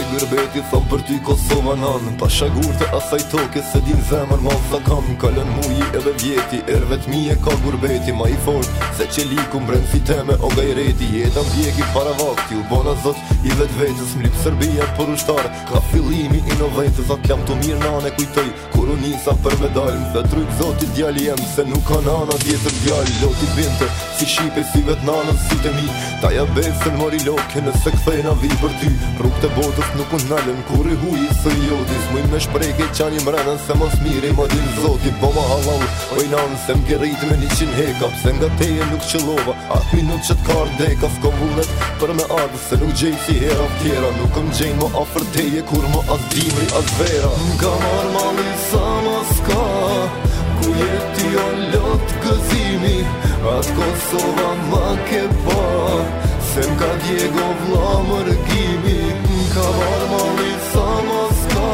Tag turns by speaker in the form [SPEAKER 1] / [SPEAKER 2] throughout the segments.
[SPEAKER 1] gërbeti thom për ty Kosova nan Pa shagurte asaj toke se din zemër ma sa kam Kalën muji edhe vjeti, ervet mi e ka gurbeti Ma i fort se që liku mbren fiteme o gajreti Jeta mbjeki para vakti, u bona zot i vet vetës Mlip Serbia për ushtar, ka fillimi inovetës At jam të mirë nane kujtoj, kur u nisa për medal Më dhe tryk zotit djali jem, se nuk ka nana tjetër djali Loti binte, si shipe si vet nanën si të mi Ta ja besën mori loke nëse kthejna vi për ty Rrug të botës nuk unë nalën kur i huji së i jotis Muj me shprejke qani mrenën se mos miri ma din zoti Po ma halal, oj nanë se m'gerit me 100 heka Pse nga teje nuk qëllova, atë minut që t'kar deka S'ko vullet për me ardhë se nuk gjej si hera tjera Nuk më gjejnë më afer teje kur më as dimri as vera M'ka marrë mali sa ma s'ka Ku jeti o lot gëzimi Atë Kosova ma ke pa Se m'ka Diego vla mërgimi M'ka marrë mali sa ma s'ka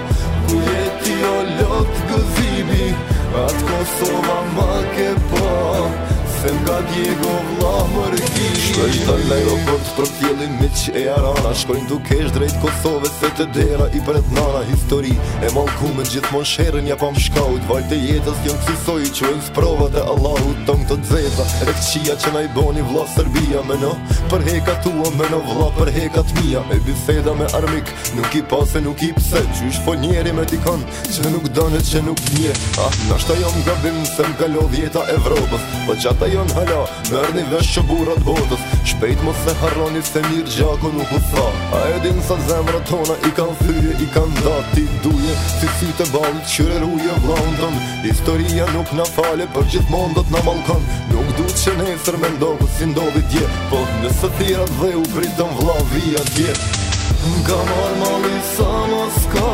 [SPEAKER 1] Ku jeti o lot gëzimi Atë Kosova ma ke pa Se m'ka Diego vla mërgimi Shkoj të l'aeroport për t'jelin miq e arana Shkojnë dukesh drejt Kosove se të dera i pret nana Histori e malkume gjithmon sherën ja pam shkaut Vajt e jetës jën kësisoj që e sprovat e Allahu tëm të dzeza Rekqia që na i boni vla Serbia me në Për heka tua me në vla për hekat mia E biseda me armik nuk i pas e nuk i pse Qysh fo njeri me tikon që nuk dënë që nuk nje Nashta jom gabim se m'kalo vjeta Evropës Po qata jon hala mërni vesh që burat botës Shpejt mos se harroni se mirë gjako nuk u tha A e din sa zemra tona i kan thyje, i kan dati duje Si sytë e balit qyre ruje vlaun tën Historia nuk na fale për gjithmon do t'na malkon Nuk du që nesër me ndohë si ndodhi dje Po nëse thirat dhe u pritëm vla via dje M'ka marrë mali sa ma s'ka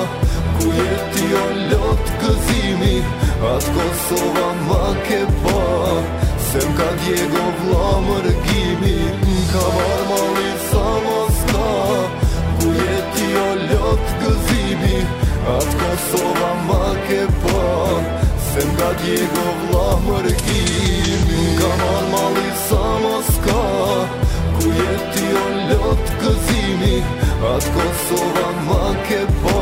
[SPEAKER 1] Ku jeti o lot gëzimi Atë Kosova ma ke pa Se m'ka Diego vla mërgimi M'ka marrë mali sa ma s'ka Ku jeti o lot gëzimi Atë Kosova ma ke pa Se m'ka Diego vla mërgimi M'ka marrë mali sa ma s'ka Ku jeti o lot gëzimi Atë Kosova ma ke pa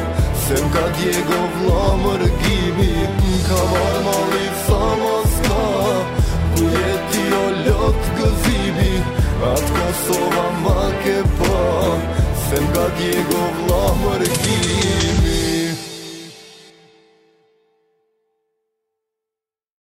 [SPEAKER 1] Se m'ka Diego vla mërgimi M'ka marrë mali sa ma s'ka Ku jeti o lot gëzimi Atë Kosova ma ke pa Se m'ka Diego vla mërgimi